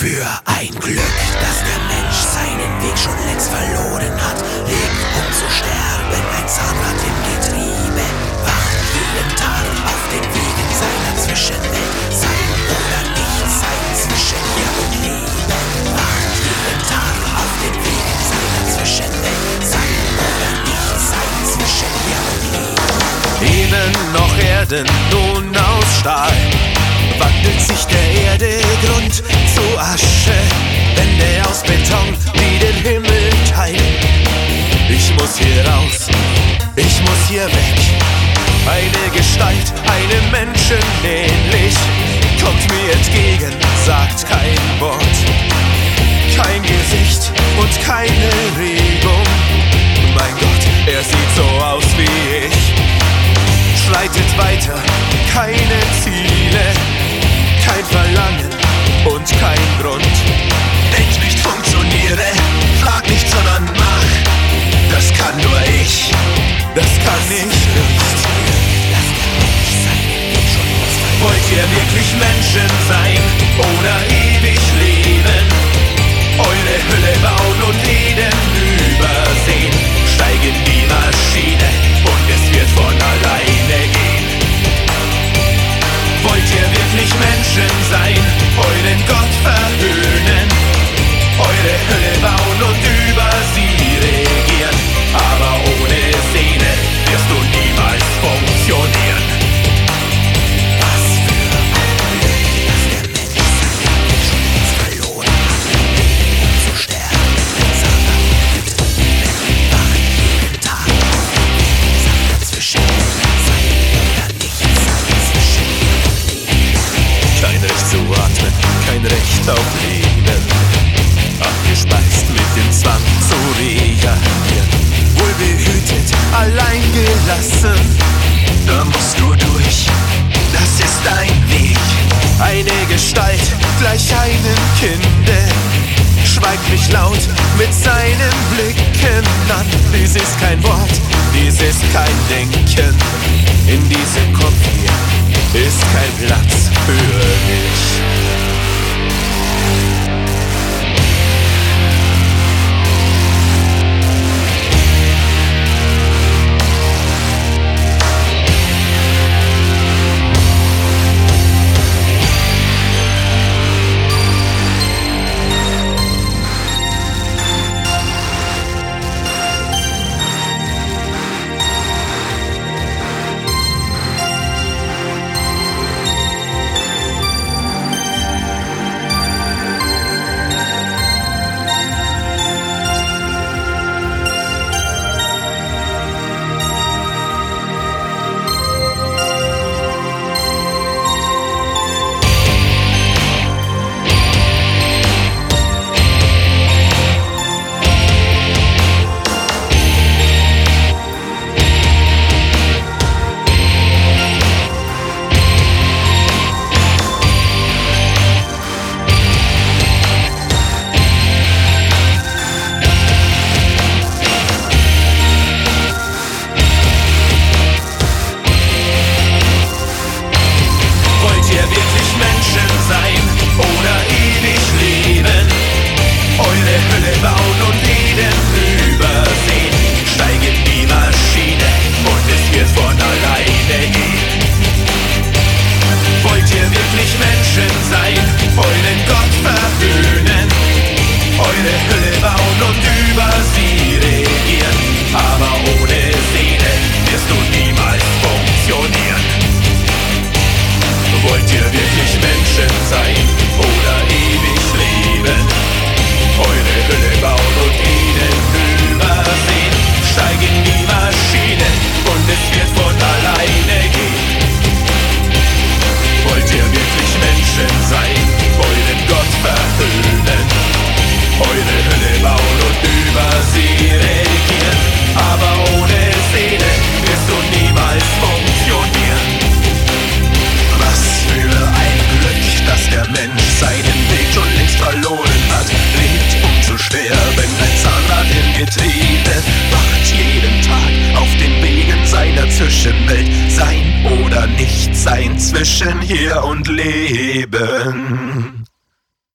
für ein Glück, dass der Mensch seinen Weg schon längst verloren hat. Lebt, um zu sterben, ein Zahnrad im Getriebe. Wacht jeden Tag auf den Wegen seiner Zwischenwelt. Sein oder nicht sein, zwischen hier und Leben. Wacht jeden Tag auf den Wegen seiner Zwischenwelt. Sein oder nicht sein, zwischen hier und Leben. Eben noch Erden, nun aus Stahl, wandelt sich der Erde Grund zu Asche, Wände aus Beton, die den Himmel teilen. Ich muss hier raus, ich muss hier weg. Eine Gestalt, einem Menschen ähnlich, kommt mir entgegen, sagt kein Wort, kein Gesicht und keine Regung. Mein Gott, er sieht so aus wie ich. Schreitet weiter, keine Ziele, kein Verlangen und kein Grund. Denk nicht, funktioniere, frag nicht, sondern mach. Das kann nur ich, das kann ich nicht. Wollt ihr wirklich Menschen sein oder ewig leben? Eure Hülle bauen und Eden übersehen. Steig in die Maschine und es wird von alleine gehen. Wollt ihr wirklich Menschen sein, euren Gott verhöhnen, eure Hölle bauen und über sie regieren? Aber ohne Seele wirst du niemals funktionieren. Was für ein Glück, dass der Mensch seinen Weg schon längst verloren hat. Um zu sterben, sondern getrieben. Wacht jeden Tag auf den Wegen seiner Zwischenwelt. Sein oder nicht sein, zwischen hier und Leben. Kein Recht zu atmen, kein Recht auf Leben. Abgespeist mit dem Zwang zu reagieren. Wohlbehütet, allein gelassen. Da musst du durch, das ist dein Weg. Eine Gestalt gleich einem Kinde schweigt mich laut mit seinen Blicken an. Dies ist kein Wort, dies ist kein Denken. In diesem Kopf hier ist kein Platz für mich. Zwischenwelt sein oder nicht sein, zwischen hier und Leben.